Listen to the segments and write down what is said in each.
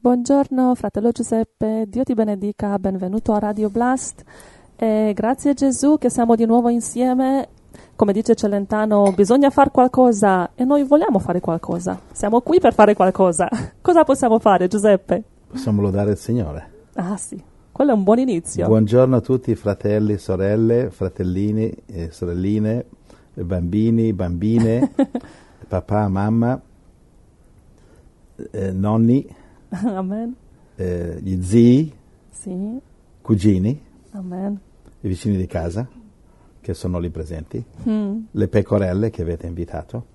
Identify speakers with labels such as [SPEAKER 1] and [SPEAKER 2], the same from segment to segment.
[SPEAKER 1] Buongiorno fratello Giuseppe, Dio ti benedica, benvenuto a Radio Blast e grazie a Gesù che siamo di nuovo insieme. Come dice Celentano, bisogna fare qualcosa e noi vogliamo fare qualcosa, siamo qui per fare qualcosa. Cosa possiamo fare, Giuseppe?
[SPEAKER 2] Possiamo lodare il Signore.
[SPEAKER 1] Ah sì, quello è un buon inizio.
[SPEAKER 2] Buongiorno a tutti fratelli, sorelle, fratellini, sorelline, bambini, bambine, papà, mamma, nonni,
[SPEAKER 1] Amen.
[SPEAKER 2] Gli zii,
[SPEAKER 1] Sì.
[SPEAKER 2] cugini,
[SPEAKER 1] Amen.
[SPEAKER 2] i vicini di casa che sono lì presenti, le pecorelle che avete invitato.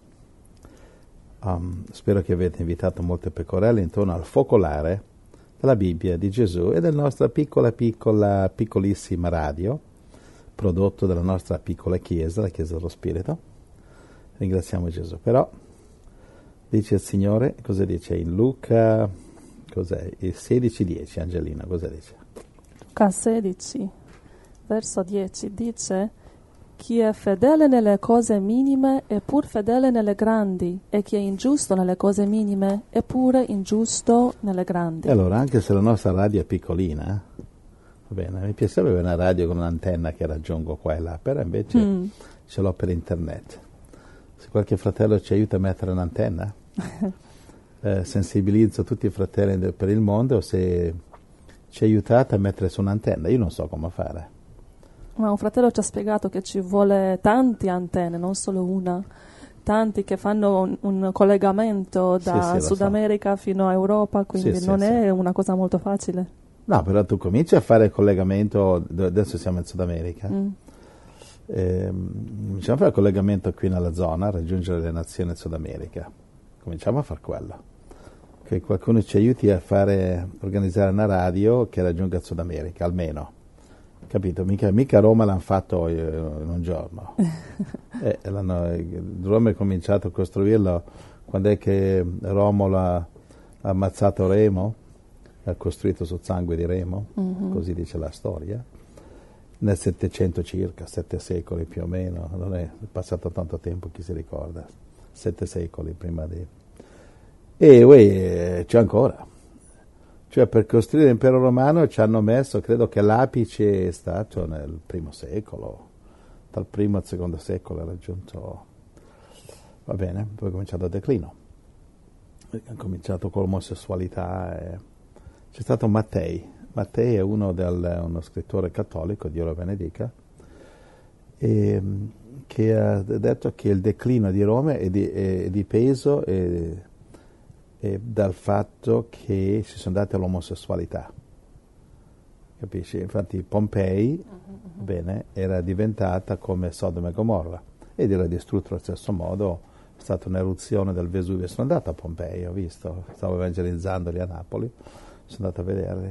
[SPEAKER 2] Spero che avete invitato molte pecorelle intorno al focolare della Bibbia di Gesù e della nostra piccolissima radio, prodotto dalla nostra piccola chiesa, la Chiesa dello Spirito. Ringraziamo Gesù. Però dice il Signore, cosa dice in Luca? Cos'è? Il 16:10, Angelina, cosa dice?
[SPEAKER 1] Luca 16, verso 10 dice: chi è fedele nelle cose minime è pur fedele nelle grandi, e chi è ingiusto nelle cose minime è pure ingiusto nelle grandi.
[SPEAKER 2] E allora, anche se la nostra radio è piccolina, va bene, mi piacerebbe avere una radio con un'antenna che raggiungo qua e là, però invece ce l'ho per internet. Se qualche fratello ci aiuta a mettere un'antenna, sensibilizzo tutti i fratelli per il mondo, se ci aiutate a mettere su un'antenna, io non so come fare.
[SPEAKER 1] Ma un fratello ci ha spiegato che ci vuole tanti antenne, non solo una, tanti che fanno un collegamento da Sud America fino a Europa, quindi non è una cosa molto facile.
[SPEAKER 2] No, però tu cominci a fare il collegamento, adesso siamo in Sud America, cominciamo a fare il collegamento qui nella zona, raggiungere le nazioni del Sud America, cominciamo a fare quello, che qualcuno ci aiuti a organizzare una radio che raggiunga il Sud America, almeno. Capito? Mica Roma l'hanno fatto in un giorno. Roma è cominciato a costruirlo quando è che Romolo ha ammazzato Remo, ha costruito sul sangue di Remo, così dice la storia, nel 700 circa, 7 secoli più o meno, non è passato tanto tempo, chi si ricorda, 7 secoli prima di... E c'è ancora. Cioè per costruire l'impero romano ci hanno messo, credo che l'apice è stato nel primo secolo, dal primo al secondo secolo ha raggiunto, va bene, poi è cominciato il declino, ha cominciato con l'omosessualità, c'è stato Mattei è uno scrittore cattolico, Dio lo benedica, che ha detto che il declino di Roma è dipeso e dal fatto che si sono dati all'omosessualità, capisci? Infatti Pompei bene, era diventata come Sodoma e Gomorra ed era distrutto allo stesso modo. È stata un'eruzione del Vesuvio. Sono andato a Pompei, ho visto, stavo evangelizzando lì a Napoli, sono andato a vederli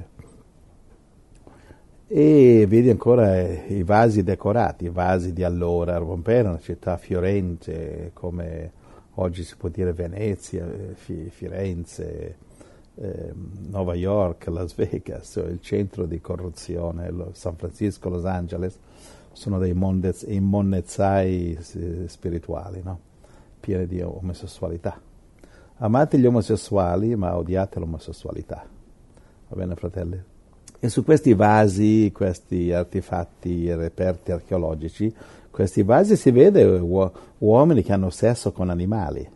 [SPEAKER 2] e vedi ancora i vasi decorati, i vasi di allora. Pompei era una città fiorente come oggi si può dire Venezia, Firenze, New York, Las Vegas, il centro di corruzione, San Francisco, Los Angeles, sono dei immonnezzai spirituali, no? Pieni di omosessualità. Amate gli omosessuali, ma odiate l'omosessualità. Va bene, fratelli? E su questi vasi, questi artefatti, reperti archeologici, questi vasi si vede uomini che hanno sesso con animali.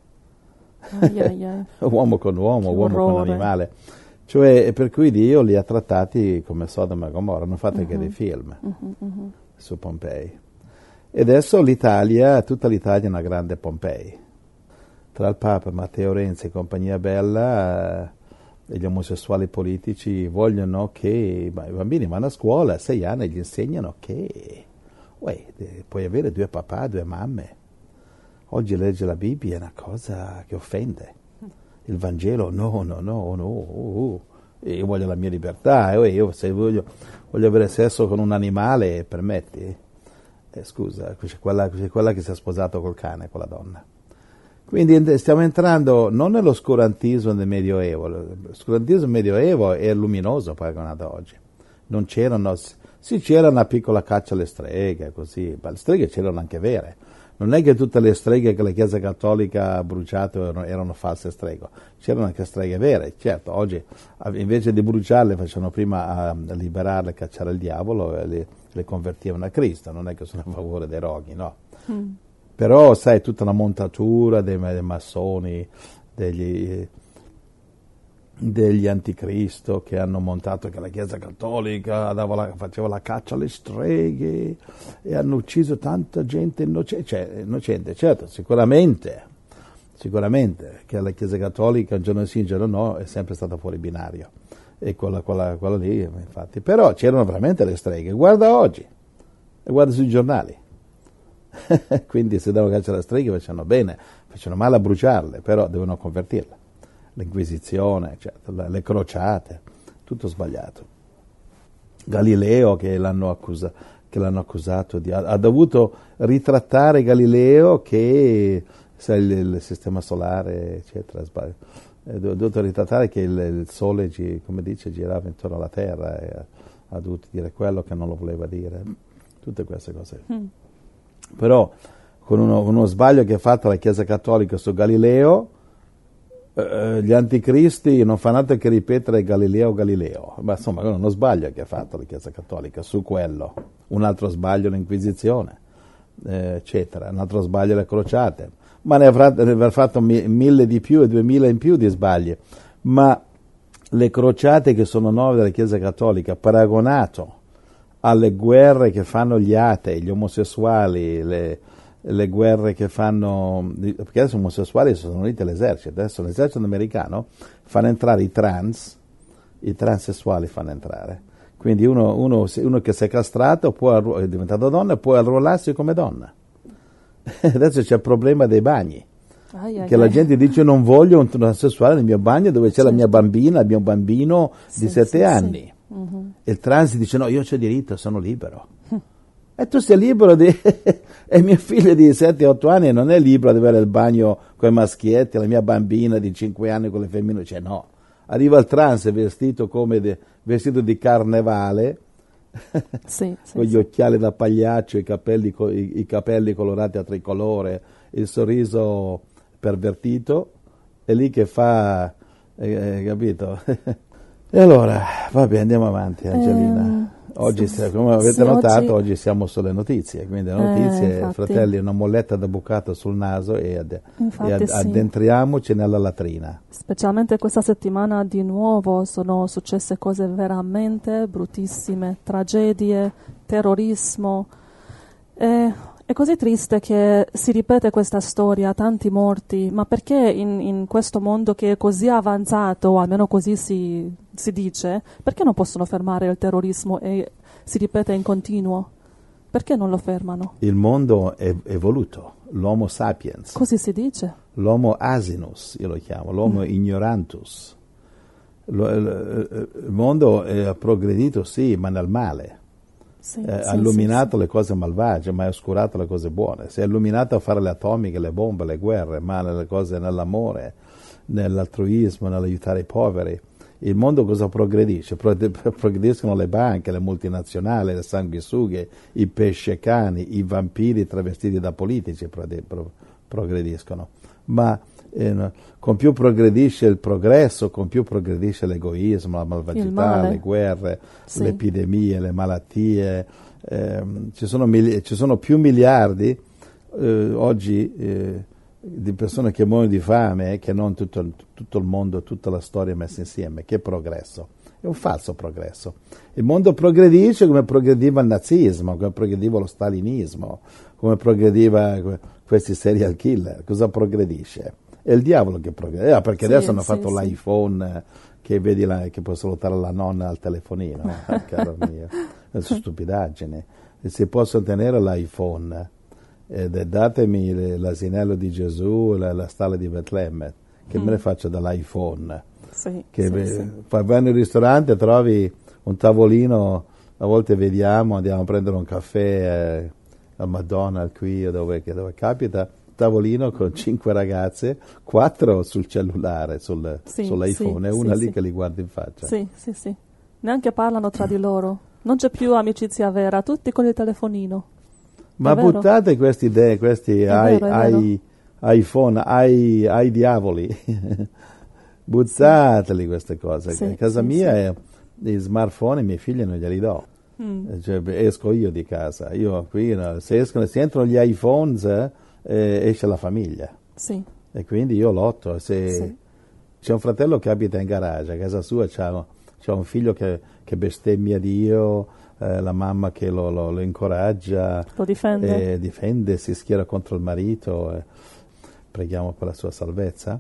[SPEAKER 2] Uomo con uomo, uomo con animale. Cioè, per cui Dio li ha trattati come Sodoma e Gomorra, hanno fatto anche dei film su Pompei. E adesso tutta l'Italia è una grande Pompei. Tra il Papa, Matteo Renzi e compagnia bella, e gli omosessuali politici vogliono che i bambini vanno a scuola a 6 anni e gli insegnano che puoi avere 2 papà, 2 mamme. Oggi legge la Bibbia è una cosa che offende. Il Vangelo no. Io voglio la mia libertà, io se voglio avere sesso con un animale, permetti? Scusa, c'è quella che si è sposato col cane, quella donna. Quindi stiamo entrando non nell'oscurantismo del Medioevo. L'oscurantismo del Medioevo è luminoso paragonato a oggi. Non c'era una piccola caccia alle streghe, così. Ma le streghe c'erano anche vere, Non è che tutte le streghe che la Chiesa Cattolica ha bruciato erano false streghe, c'erano anche streghe vere. Certo, oggi invece di bruciarle facevano prima a liberarle, cacciare il diavolo e le convertivano a Cristo. Non è che sono a favore dei roghi, no. Però sai, tutta la montatura dei massoni, degli anticristo che hanno montato che la Chiesa Cattolica faceva la caccia alle streghe e hanno ucciso tanta gente innocente. Certo, sicuramente che la Chiesa Cattolica un giorno sì, un giorno no, è sempre stata fuori binario, e quella lì, infatti. Però c'erano veramente le streghe, guarda oggi e guarda sui giornali. Quindi se devono cacciare le streghe facevano bene, facevano male a bruciarle, però devono convertirle. L'Inquisizione, certo, le crociate, tutto sbagliato. Galileo che l'hanno accusato ha dovuto ritrattare Galileo che il sistema solare, eccetera, ha dovuto ritrattare che il Sole, come dice, girava intorno alla Terra, e ha dovuto dire quello che non lo voleva dire, tutte queste cose. Però con uno sbaglio che ha fatto la Chiesa Cattolica su Galileo, gli anticristi non fanno altro che ripetere Galileo, ma insomma è uno sbaglio che ha fatto la Chiesa Cattolica su quello, un altro sbaglio l'Inquisizione, eccetera, un altro sbaglio le crociate, ma ne avrà fatto 1000 di più e 2000 in più di sbagli, ma le crociate che sono nuove della Chiesa Cattolica, paragonato alle guerre che fanno gli atei, gli omosessuali, le guerre che fanno, perché adesso gli omosessuali sono uniti all'esercito, adesso l'esercito americano fanno entrare i transessuali fanno entrare, quindi uno che si è castrato è diventato donna e può arruolarsi come donna. Adesso c'è il problema dei bagni, che la gente dice non voglio un transessuale nel mio bagno dove c'è la mia bambina, il mio bambino di 7 anni. E il trans dice no, io c'ho diritto, sono libero. E tu sei libero e mio figlio di 7-8 anni non è libero di avere il bagno con i maschietti, la mia bambina di 5 anni con le femmine, cioè no. Arriva il trans vestito di carnevale, con gli occhiali da pagliaccio, i capelli colorati a tricolore, il sorriso pervertito, è lì che fa, capito? E allora, vabbè, andiamo avanti, Angelina. Oggi, come avete notato, oggi siamo sulle notizie, quindi le notizie,
[SPEAKER 1] infatti.
[SPEAKER 2] fratelli, una molletta da bucato sul naso e addentriamoci nella latrina.
[SPEAKER 1] Specialmente questa settimana di nuovo sono successe cose veramente bruttissime, tragedie, terrorismo. È così triste che si ripete questa storia, tanti morti, ma perché in questo mondo che è così avanzato, o almeno così si dice, perché non possono fermare il terrorismo e si ripete in continuo? Perché non lo fermano?
[SPEAKER 2] Il mondo è evoluto, l'Homo sapiens.
[SPEAKER 1] Così si dice.
[SPEAKER 2] L'Homo asinus, io lo chiamo, l'Homo ignorantus. Il mondo ha progredito, sì, ma nel male. Ha illuminato le cose malvagie, ma ha oscurato le cose buone. Si è illuminato a fare le atomiche, le bombe, le guerre, ma le cose nell'amore, nell'altruismo, nell'aiutare i poveri. Il mondo cosa progredisce? Progrediscono le banche, le multinazionali, le sanguisughe, i pescecani, i vampiri travestiti da politici progrediscono. Ma con più progredisce il progresso, con più progredisce l'egoismo, la malvagità, le guerre, le epidemie, le malattie. Ci sono più miliardi oggi di persone che muoiono di fame che non tutto il mondo, tutta la storia messa insieme. Che progresso? È un falso progresso. Il mondo progredisce come progrediva il nazismo, come progrediva lo stalinismo, come progrediva questi serial killer. Cosa progredisce? È il diavolo che progredisce, perché adesso hanno fatto l'iPhone che vedi che può salutare la nonna al telefonino, caro mio. Sono stupidaggini. Si può sostenere l'iPhone, datemi l'asinello di Gesù, la stalla di Betlemme, che me ne faccio dall'iPhone. Vai in ristorante, trovi un tavolino, a volte andiamo a prendere un caffè al McDonald's qui o dove capita, tavolino con 5 ragazze, 4 sul cellulare, sull'iPhone, e una lì che li guarda in faccia.
[SPEAKER 1] Sì. Neanche parlano tra di loro. Non c'è più amicizia vera, tutti con il telefonino.
[SPEAKER 2] Ma buttate queste idee, questi iPhone, ai diavoli. Buttateli queste cose.
[SPEAKER 1] Sì,
[SPEAKER 2] a casa
[SPEAKER 1] sì,
[SPEAKER 2] mia gli smartphone i miei figli non glieli do. Cioè, esco io di casa. Io qui, se entrano gli iPhones, esce la famiglia.
[SPEAKER 1] Sì.
[SPEAKER 2] E quindi io lotto. C'è un fratello che abita in garage, a casa sua c'ha un figlio che bestemmia Dio, la mamma che lo incoraggia,
[SPEAKER 1] lo difende,
[SPEAKER 2] si schiera contro il marito, preghiamo per la sua salvezza.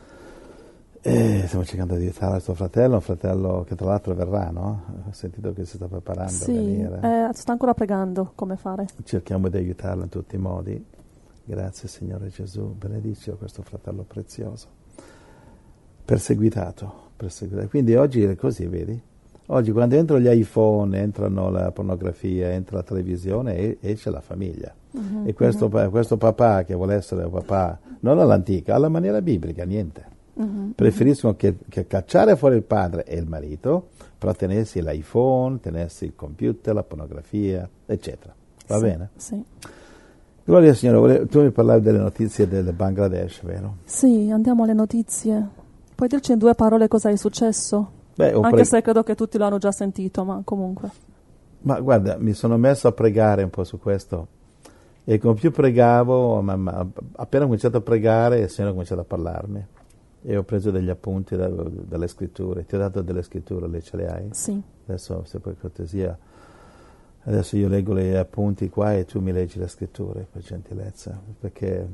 [SPEAKER 2] Stiamo cercando di aiutare il suo fratello, un fratello che tra l'altro verrà, no? Ho sentito che si sta preparando a venire.
[SPEAKER 1] Sta ancora pregando come fare.
[SPEAKER 2] Cerchiamo di aiutarlo in tutti i modi. Grazie Signore Gesù, benedici questo fratello prezioso. Perseguitato. Quindi oggi è così, vedi? Oggi quando entrano gli iPhone, entrano la pornografia, entra la televisione, esce la famiglia. E questo papà che vuole essere un papà, non all'antica, alla maniera biblica, niente. Preferiscono che cacciare fuori il padre e il marito, però tenersi l'iPhone, tenersi il computer, la pornografia, eccetera. Va bene?
[SPEAKER 1] Sì.
[SPEAKER 2] Gloria al Signore, tu mi parlavi delle notizie del Bangladesh, vero?
[SPEAKER 1] Sì, andiamo alle notizie. Puoi dirci in 2 parole cosa è successo? Anche se credo che tutti lo hanno già sentito, ma comunque.
[SPEAKER 2] Ma guarda, mi sono messo a pregare un po' su questo e come più pregavo, appena ho cominciato a pregare, il Signore ha cominciato a parlarmi. E ho preso degli appunti dalle scritture. Ti ho dato delle scritture, lei ce le hai?
[SPEAKER 1] Sì.
[SPEAKER 2] Adesso, se per cortesia, adesso io leggo gli appunti qua e tu mi leggi le scritture, per gentilezza, perché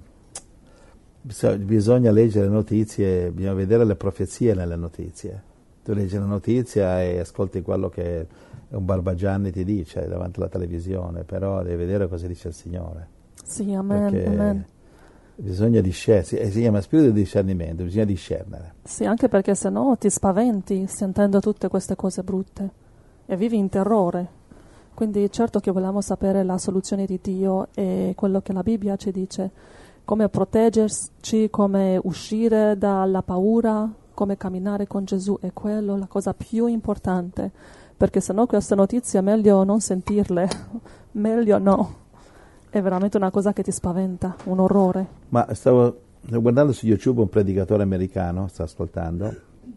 [SPEAKER 2] bisogna leggere le notizie, bisogna vedere le profezie nelle notizie. Tu leggi la notizia e ascolti quello che un Barbagianni ti dice davanti alla televisione, però devi vedere cosa dice il Signore.
[SPEAKER 1] Sì, amen.
[SPEAKER 2] Bisogna discernere, si chiama spirito di discernimento, bisogna discernere.
[SPEAKER 1] Sì, anche perché se no ti spaventi sentendo tutte queste cose brutte e vivi in terrore. Quindi certo che volevamo sapere la soluzione di Dio e quello che la Bibbia ci dice, come proteggerci, come uscire dalla paura, come camminare con Gesù, è quello la cosa più importante, perché se no queste notizie è meglio non sentirle, meglio no. È veramente una cosa che ti spaventa, un orrore.
[SPEAKER 2] Ma stavo guardando su YouTube un predicatore americano, sto ascoltando,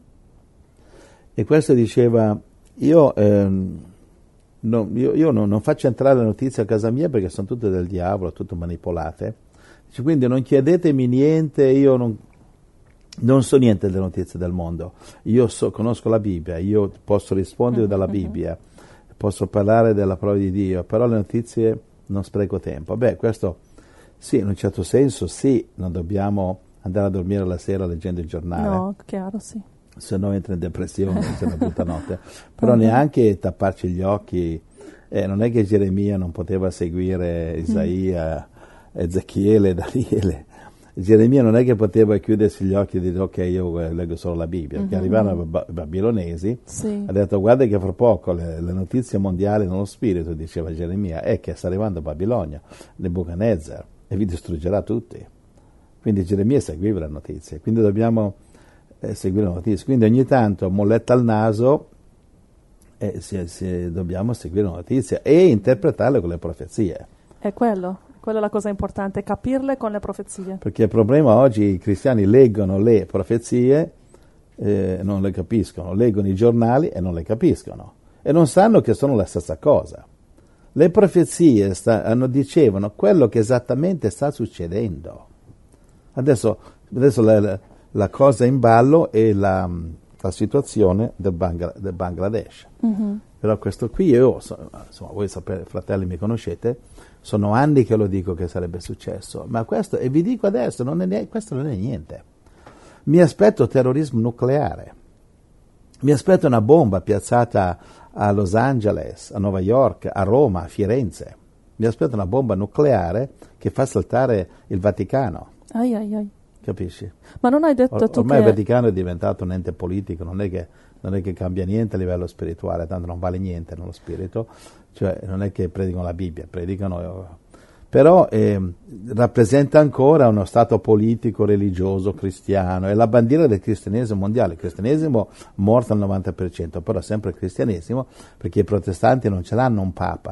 [SPEAKER 2] e questo diceva, io non faccio entrare le notizie a casa mia perché sono tutte del diavolo, tutte manipolate. Quindi non chiedetemi niente, io non so niente delle notizie del mondo. Io conosco la Bibbia, io posso rispondere dalla Bibbia, posso parlare della parola di Dio, però le notizie non spreco tempo. Questo sì, in un certo senso sì, non dobbiamo andare a dormire la sera leggendo il giornale.
[SPEAKER 1] No, chiaro, sì.
[SPEAKER 2] Se no entra in depressione, c'è una brutta notte. Però neanche tapparci gli occhi. Non è che Geremia non poteva seguire Isaia, Ezechiele, Daniele. Geremia non è che poteva chiudersi gli occhi e dire ok, io leggo solo la Bibbia, perché arrivarono i babilonesi, ha detto guarda che fra poco le notizie mondiali nello spirito, diceva Geremia, è che sta arrivando Babilonia, Nebuchadnezzar, e vi distruggerà tutti. Quindi Geremia seguiva le notizie, quindi dobbiamo seguire le notizie. Quindi ogni tanto, molletta al naso, dobbiamo seguire le notizie e interpretarle con le profezie.
[SPEAKER 1] È quello. Quella è la cosa importante, capirle con le profezie.
[SPEAKER 2] Perché il problema oggi i cristiani leggono le profezie e non le capiscono, leggono i giornali e non le capiscono e non sanno che sono la stessa cosa. Le profezie dicevano quello che esattamente sta succedendo. Adesso la cosa in ballo è la situazione del Bangladesh. Però questo qui insomma, voi sapete, fratelli, mi conoscete, sono anni che lo dico che sarebbe successo, ma questo, e vi dico adesso, questo non è niente. Mi aspetto terrorismo nucleare, mi aspetto una bomba piazzata a Los Angeles, a New York, a Roma, a Firenze, mi aspetto una bomba nucleare che fa saltare il Vaticano.
[SPEAKER 1] Ai.
[SPEAKER 2] Capisci?
[SPEAKER 1] Ma non hai detto tu
[SPEAKER 2] ormai
[SPEAKER 1] che...
[SPEAKER 2] il Vaticano è diventato un ente politico, non è che cambia niente a livello spirituale, tanto non vale niente nello spirito, cioè non è che predicano la Bibbia, però rappresenta ancora uno stato politico, religioso, cristiano, è la bandiera del cristianesimo mondiale, il cristianesimo morto al 90%, però sempre il cristianesimo, perché i protestanti non ce l'hanno un papa,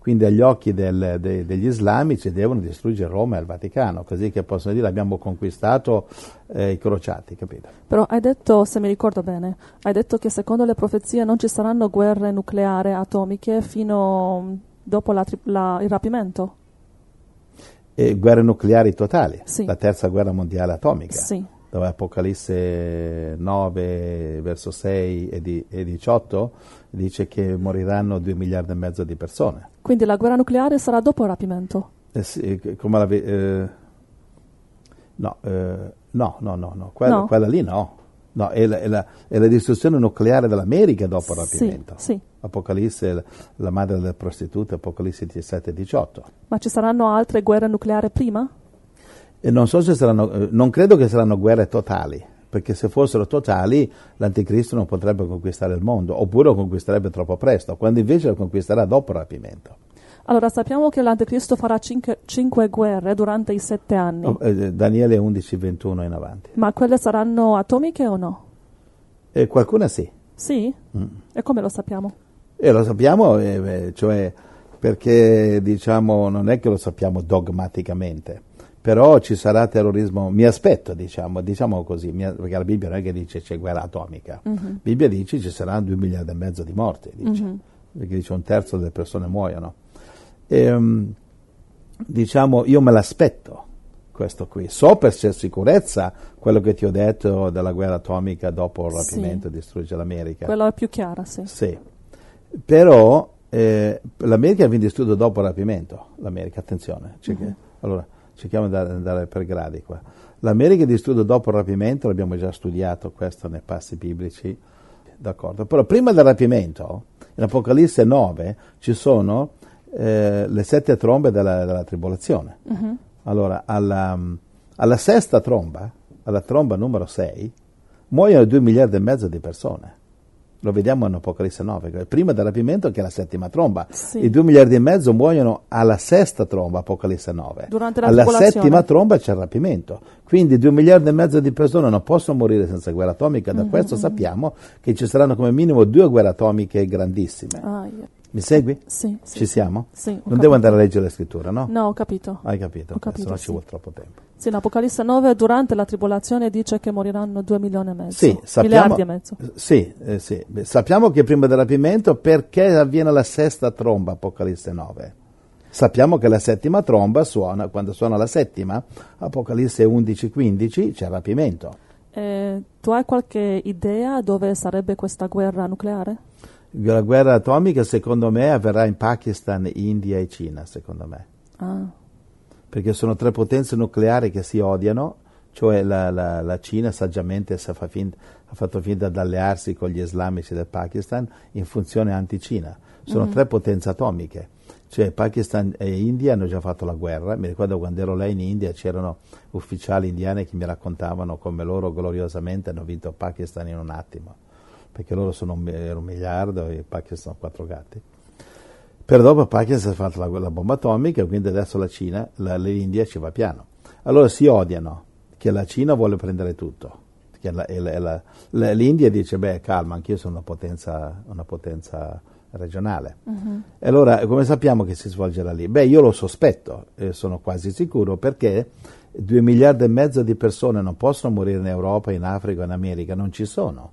[SPEAKER 2] Quindi agli occhi degli islamici devono distruggere Roma e il Vaticano, così che possono dire abbiamo conquistato i crociati, capito?
[SPEAKER 1] Però hai detto, se mi ricordo bene, hai detto che secondo le profezie non ci saranno guerre nucleari atomiche fino dopo il rapimento?
[SPEAKER 2] Guerre nucleari totali,
[SPEAKER 1] sì.
[SPEAKER 2] La terza guerra mondiale atomica,
[SPEAKER 1] sì.
[SPEAKER 2] Dove Apocalisse 9, verso 6 e 18 dice che moriranno 2 miliardi e mezzo di persone.
[SPEAKER 1] Quindi la guerra nucleare sarà dopo il rapimento?
[SPEAKER 2] Sì, come no, quella lì no. No, è la distruzione nucleare dell'America dopo il rapimento.
[SPEAKER 1] Sì.
[SPEAKER 2] Apocalisse, la madre delle prostitute, Apocalisse 17 e 18.
[SPEAKER 1] Ma ci saranno altre guerre nucleari prima?
[SPEAKER 2] E non so se non credo che saranno guerre totali, perché se fossero totali l'anticristo non potrebbe conquistare il mondo, oppure lo conquisterebbe troppo presto, quando invece lo conquisterà dopo il rapimento.
[SPEAKER 1] Allora sappiamo che l'anticristo farà 5 guerre durante i 7 anni.
[SPEAKER 2] Daniele 11, 21 in avanti.
[SPEAKER 1] Ma quelle saranno atomiche o no?
[SPEAKER 2] Qualcuna sì.
[SPEAKER 1] Sì? E come lo sappiamo?
[SPEAKER 2] Lo sappiamo, cioè perché diciamo non è che lo sappiamo dogmaticamente, però ci sarà terrorismo, mi aspetto diciamo così, perché la Bibbia non è che dice c'è guerra atomica, La Bibbia dice ci saranno 2 miliardi e mezzo di morti, perché dice 1/3 delle persone muoiono. Diciamo io me l'aspetto questo qui, so per sicurezza quello che ti ho detto della guerra atomica dopo il rapimento distrugge l'America.
[SPEAKER 1] Quello è più chiaro, sì.
[SPEAKER 2] Sì, però l'America viene distrutta dopo il rapimento, l'America, attenzione, allora cerchiamo di andare per gradi qua. L'America è distrutta dopo il rapimento, l'abbiamo già studiato questo nei passi biblici, d'accordo, però prima del rapimento, in Apocalisse 9, ci sono le 7 trombe della tribolazione. Allora, alla sesta tromba, alla tromba numero 6, muoiono 2 miliardi e mezzo di persone. Lo vediamo in Apocalisse 9, prima del rapimento che è la settima tromba.
[SPEAKER 1] Sì.
[SPEAKER 2] I 2 miliardi e mezzo muoiono alla sesta tromba, Apocalisse 9.
[SPEAKER 1] Durante la
[SPEAKER 2] alla settima tromba c'è il rapimento. Quindi 2 miliardi e mezzo di persone non possono morire senza guerra atomica. Da questo sappiamo che ci saranno come minimo 2 guerre atomiche grandissime. Mi segui?
[SPEAKER 1] Sì.
[SPEAKER 2] Ci siamo?
[SPEAKER 1] Sì.
[SPEAKER 2] Non devo andare a leggere la scrittura, no?
[SPEAKER 1] No, ho capito.
[SPEAKER 2] Hai capito?
[SPEAKER 1] Ho capito,
[SPEAKER 2] se no ci vuole troppo tempo.
[SPEAKER 1] Sì, in Apocalisse 9 durante la tribolazione dice che moriranno 2 milioni e mezzo.
[SPEAKER 2] Sì,
[SPEAKER 1] miliardi e mezzo.
[SPEAKER 2] Sì. Beh, sappiamo che prima del rapimento, perché avviene la sesta tromba, Apocalisse 9? Sappiamo che la settima tromba suona, quando suona la settima, Apocalisse 11-15, c'è il rapimento.
[SPEAKER 1] Tu hai qualche idea dove sarebbe questa guerra nucleare?
[SPEAKER 2] La guerra atomica, secondo me, avverrà in Pakistan, India e Cina, secondo me. Perché sono 3 potenze nucleari che si odiano, cioè la Cina saggiamente ha fatto finta di allearsi con gli islamici del Pakistan in funzione anti-Cina. Sono 3 potenze atomiche, cioè Pakistan e India hanno già fatto la guerra. Mi ricordo quando ero là in India c'erano ufficiali indiani che mi raccontavano come loro gloriosamente hanno vinto il Pakistan in un attimo, perché loro sono 1 miliardo e il Pakistan 4 gatti. Per dopo il Pakistan ha fatto la bomba atomica, quindi adesso la Cina, l'India ci va piano. Allora si odiano, che la Cina vuole prendere tutto. Che l'India dice, calma, anch'io sono una potenza regionale. E allora come sappiamo che si svolgerà lì? Io lo sospetto, sono quasi sicuro, perché 2 miliardi e mezzo di persone non possono morire in Europa, in Africa, in America, non ci sono.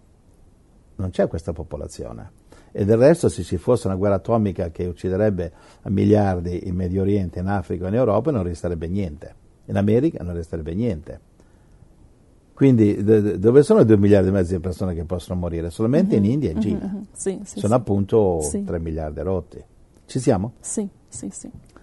[SPEAKER 2] Non c'è questa popolazione. E del resto, se ci fosse una guerra atomica che ucciderebbe a miliardi in Medio Oriente, in Africa, in Europa, non resterebbe niente. In America non resterebbe niente. Quindi dove sono 2 miliardi e mezzo di persone che possono morire? Solamente in India e in Cina.
[SPEAKER 1] Sì,
[SPEAKER 2] sono appunto 3 miliardi rotti. Ci siamo?
[SPEAKER 1] Sì.